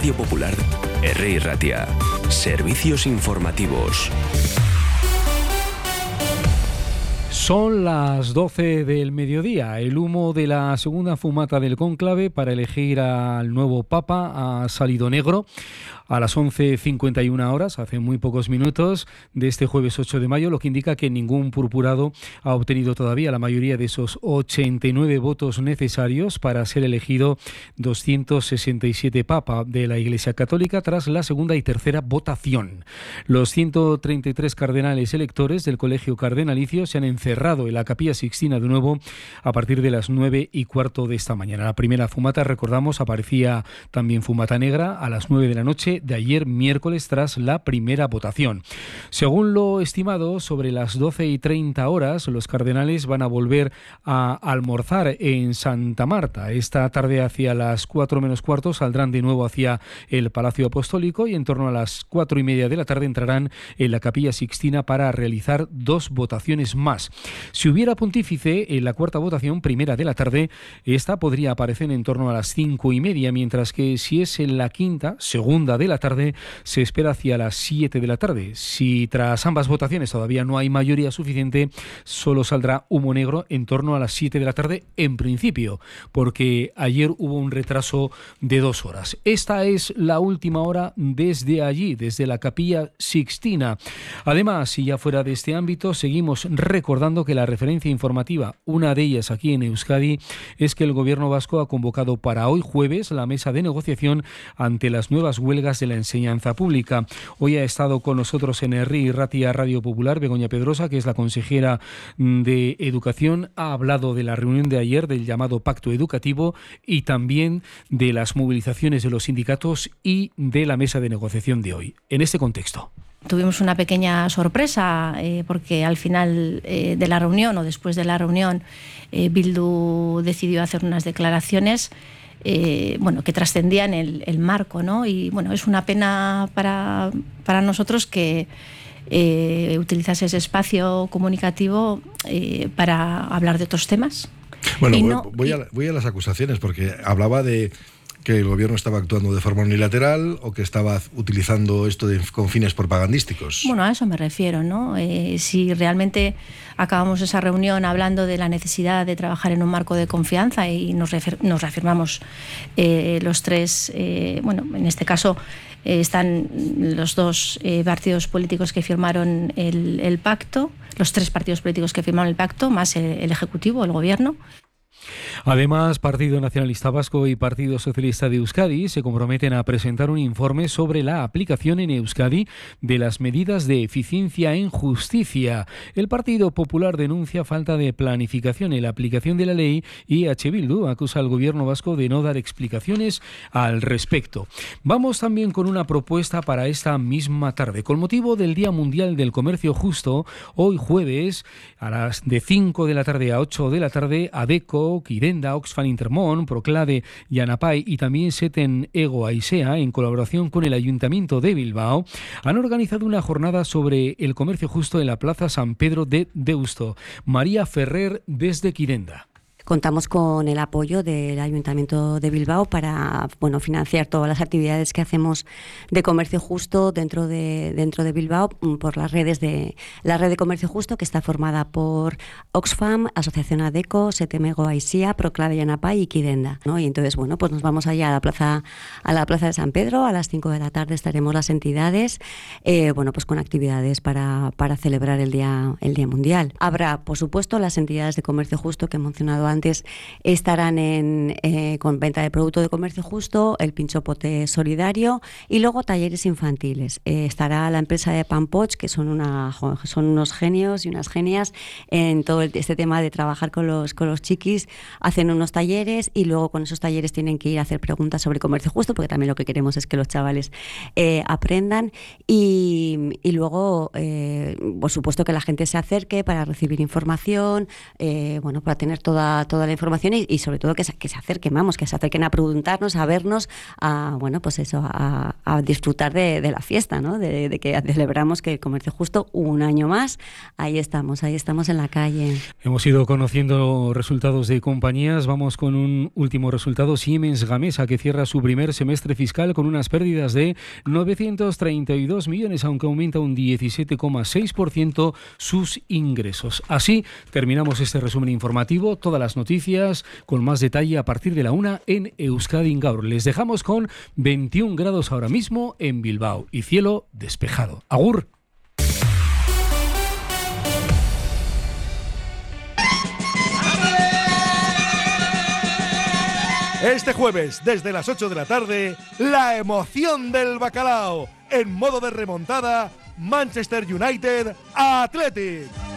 Radio Popular, Herri Ratia. Servicios informativos. Son las 12 del mediodía. El humo de la segunda fumata del cónclave para elegir al nuevo Papa ha salido negro a las 11:51 horas, hace muy pocos minutos, de este jueves 8 de mayo, lo que indica que ningún purpurado ha obtenido todavía la mayoría de esos 89 votos necesarios para ser elegido 267 Papa de la Iglesia Católica tras la segunda y tercera votación. Los 133 cardenales electores del Colegio Cardenalicio se han encerrado en la Capilla Sixtina de nuevo a partir de las 9:15 de esta mañana. La primera fumata, recordamos, aparecía también fumata negra a las 9 de la noche de ayer miércoles tras la primera votación. Según lo estimado, sobre las 12:30 horas, los cardenales van a volver a almorzar en Santa Marta. Esta tarde, hacia las 4 menos cuarto, saldrán de nuevo hacia el Palacio Apostólico y en torno a las 4:30 de la tarde entrarán en la Capilla Sixtina para realizar 2 votaciones más. Si hubiera pontífice en la cuarta votación, primera de la tarde, esta podría aparecer en torno a las 5:30, mientras que si es en la quinta, segunda de la tarde, se espera hacia las 7 de la tarde. Si tras ambas votaciones todavía no hay mayoría suficiente, solo saldrá humo negro en torno a las 7 de la tarde en principio, porque ayer hubo un retraso de 2 horas. Esta es la última hora desde allí, desde la Capilla Sixtina. Además, y ya fuera de este ámbito, seguimos recordando que la referencia informativa, una de ellas aquí en Euskadi, es que el Gobierno vasco ha convocado para hoy jueves la mesa de negociación ante las nuevas huelgas de la enseñanza pública. Hoy ha estado con nosotros en Herri Ratia Radio Popular Begoña Pedrosa, que es la consejera de Educación. Ha hablado de la reunión de ayer, del llamado Pacto Educativo, y también de las movilizaciones de los sindicatos y de la mesa de negociación de hoy. En este contexto, tuvimos una pequeña sorpresa porque al final de la reunión o después de la reunión Bildu decidió hacer unas declaraciones que trascendían el marco, ¿no? Y bueno, es una pena para nosotros que utilizase ese espacio comunicativo para hablar de otros temas. Bueno, voy a las acusaciones, porque hablaba de que el gobierno estaba actuando de forma unilateral o que estaba utilizando esto con fines propagandísticos. Bueno, a eso me refiero, ¿no? Si realmente acabamos esa reunión hablando de la necesidad de trabajar en un marco de confianza y nos reafirmamos los tres, en este caso están los dos partidos políticos que firmaron el pacto, los tres partidos políticos que firmaron el pacto, más el Ejecutivo, el Gobierno. Además, Partido Nacionalista Vasco y Partido Socialista de Euskadi se comprometen a presentar un informe sobre la aplicación en Euskadi de las medidas de eficiencia en justicia. El Partido Popular denuncia falta de planificación en la aplicación de la ley y EH Bildu acusa al gobierno vasco de no dar explicaciones al respecto. Vamos también con una propuesta para esta misma tarde. Con motivo del Día Mundial del Comercio Justo, hoy jueves, a las de 5 de la tarde a 8 de la tarde, ADECO, Kidenda, Oxfam Intermón, Proclade, Yanapay y también Seten Ego Aisea, en colaboración con el Ayuntamiento de Bilbao, han organizado una jornada sobre el comercio justo en la Plaza San Pedro de Deusto. María Ferrer, desde Kidenda. Contamos con el apoyo del Ayuntamiento de Bilbao para financiar todas las actividades que hacemos de comercio justo dentro de Bilbao por la red de comercio justo, que está formada por Oxfam, Asociación ADECO, Setemego Aisía, Proclade Yanapay y Kidenda, ¿no? Y entonces pues nos vamos allá a la plaza de San Pedro. A las 5 de la tarde estaremos las entidades pues con actividades para celebrar el día mundial. Habrá, por supuesto, las entidades de comercio justo que he mencionado antes estarán con venta de producto de comercio justo, el pinchopote solidario y luego talleres infantiles. Estará la empresa de Pampoch, que son unos genios y unas genias en todo este tema de trabajar con los chiquis. Hacen unos talleres y luego con esos talleres tienen que ir a hacer preguntas sobre comercio justo, porque también lo que queremos es que los chavales aprendan y luego por supuesto que la gente se acerque para recibir información, para tener toda toda la información y sobre todo que se acerquen, que se acerquen a preguntarnos, a vernos, a disfrutar de la fiesta, ¿no? De que celebramos que el Comercio Justo un año más. Ahí estamos en la calle. Hemos ido conociendo resultados de compañías. Vamos con un último resultado. Siemens Gamesa, que cierra su primer semestre fiscal con unas pérdidas de 932 millones, aunque aumenta un 17,6% sus ingresos. Así terminamos este resumen informativo. Todas las noticias con más detalle a partir de la 1 en Euskadi Gaur. Les dejamos con 21 grados ahora mismo en Bilbao y cielo despejado. Agur. Este jueves, desde las 8 de la tarde, la emoción del bacalao. En modo de remontada, Manchester United Athletic.